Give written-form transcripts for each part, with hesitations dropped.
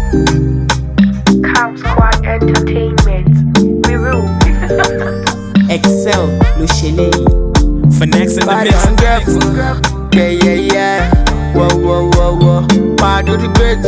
Camp Squad Entertainment. We rule. Excel, Lushele. Finesse in the Body mix. ungrateful. Yeah. Whoa. Bad to the great.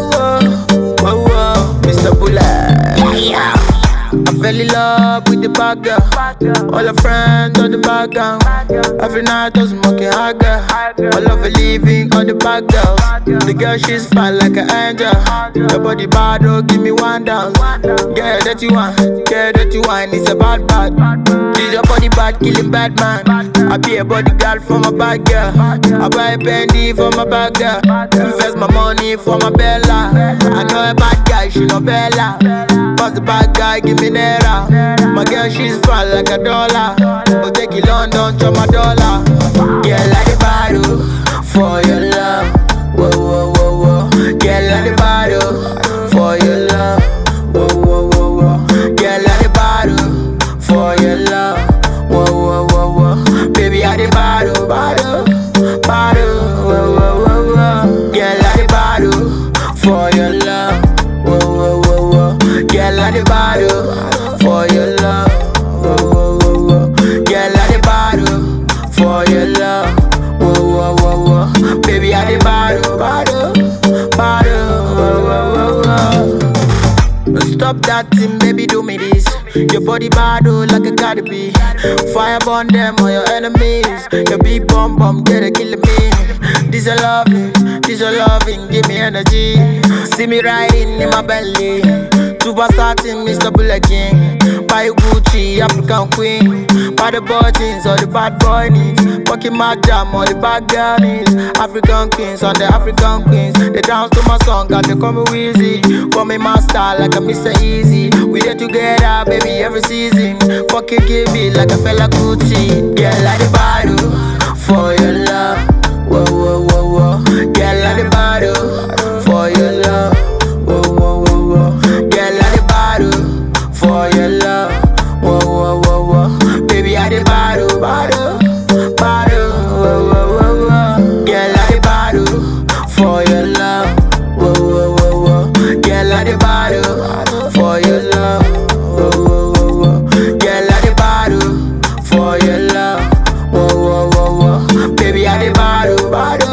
Whoa. Mr. Bullet. Yeah. I fell in love with the bad girl. All her friends on the background. Every night I was smoking hot girl. I love her leaving all the bad girls. The girl she's fine like an angel. Your body bad, oh give me one down. Girl that you want, it's a bad. She's your body bad, killing bad man. I be a bodyguard for my bad girl. I buy a Bendy for my bad girl. Invest my money for my Bella. I know a bad guy, she no Bella. Pass the bad guy, give me naira. My girl, she's fat like a dollar. I'll take you London, chop my dollar. Yeah, like the bottle for your love. Whoa. Yeah, like the bottle for your love. Whoa. Yeah, like the bottle for your love. Whoa. Baby, I the bottle. Whoa. Yeah, like the bottle for your love. Whoa. Yeah, like the bottle for your love. Whoa. Yeah, like the bottle for your love. Whoa. Baby, I the bottle. Stop that thing, baby, do me this. Your body bad, oh, like a Cardi B. Fire burn them or your enemies. Your big bomb, get a killing me. This a loving, give me energy. See me riding in my belly. Superstar team, Mr. Bullet King. Buy Gucci, African queen. Buy the buttons or the bad boy needs. Fucking my jam or the bad girl needs. African queens on the African queens. They dance to my song, got they come easy. For me, my style like a Mr. Easy. We get together, baby, every season. Fucking give me like a fella Gucci. Yeah, like the bottle for your love. Whoa. Yeah, like the bottle for your love. Whoa. Yeah, like the bottle for your love. Whoa. Baby, I the bottle. Whoa. Yeah, like the bottle for your love. Whoa. Yeah, like the bottle for your love. Whoa. Yeah, like the bottle for your love. Whoa. Baby, I the bottle.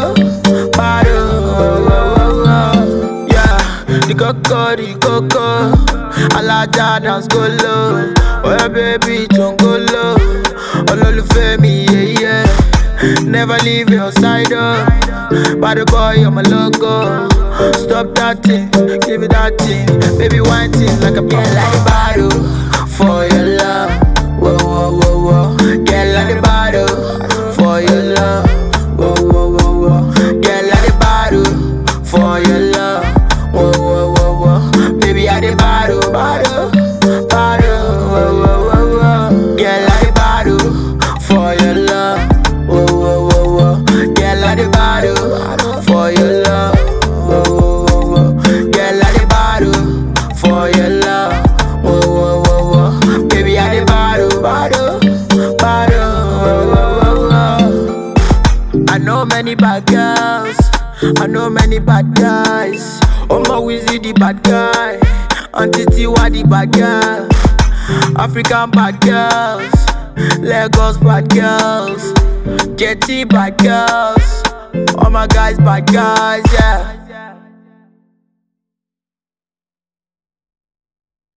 Yeah, the coco. Alaja dance go low. Oh yeah, baby, don't go low. Olólùfẹ́ mi, yeah. Never leave your side, oh. Bad boy, you're my logo. Stop that thing, give me that thing. Baby, one thing like a girl like the bottle for your love. Whoa. Girl like the bottle for your love. Whoa. Girl like the bottle for your love. Whoa. Baby, I the bottle. Girl like the bottle for your love. Whoa. Girl like the bottle for your love. Whoa. Girl like the bottle for your love. Whoa. Baby, I the bottle. I know many bad girls, I know many bad guys. Oma Wizzy the bad guy, Auntie Tiwa the bad girl. African bad girls, Lagos bad girls, Jetty bad girls. All my guys bad guys, yeah.